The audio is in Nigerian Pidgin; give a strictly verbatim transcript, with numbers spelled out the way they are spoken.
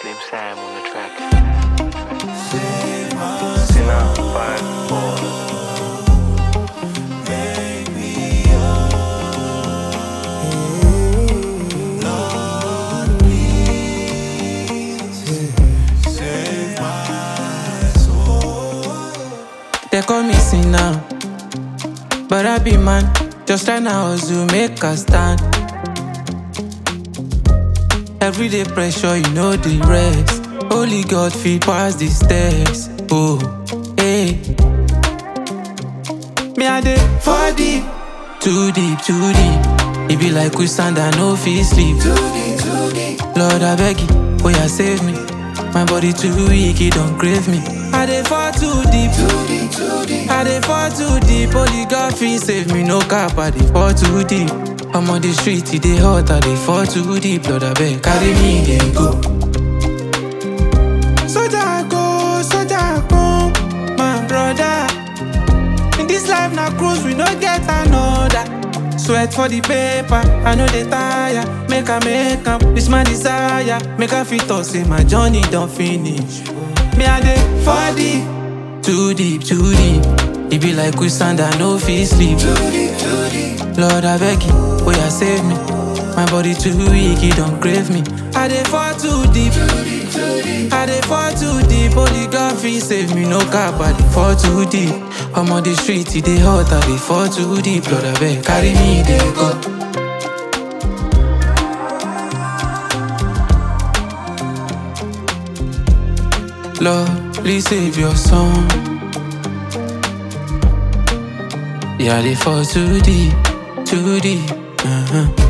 Slim Sam on the track. Sinner, five, four. They call me sinner, but I be man. Just tryna hustle, make a stand. Everyday pressure, you know the rest. Only God feed pass the steps. Oh, hey. Me I dey fall deep, too deep, too deep. It be like we stand and no fee sleep. Too deep, too deep. Lord I beg you, oh yeah save me. My body too weak, it don't crave me. I dey fall too deep, too deep, too deep. I dey fall too deep, only God fit save me. No cap, I dey fall too deep. I'm on the street, it dey hot, I dey fall too deep. Lord I beg, carry me, then go. Soldier go, soldier come, my brother. In this life na cruise, we no get another. Sweat for the paper, I know they tire. Make I make am, this my desire. Make I fit us, say my journey don't finish. Me I dey fall deep, too deep, too deep. It be like we stand and no fee sleep. Too deep, too deep. Lord I beg you, oh yeah save me. My body too weak, it don't crave me. I dey fall too deep, too deep, too deep. I dey fall too deep, only God fit save me. No cap, I dey fall too deep. I'm on the street, it dey hot, I dey fall too deep. Lord I beg, carry me, then go. Lord, please save your son. Yeah, they fall too deep, too deep. Uh-huh.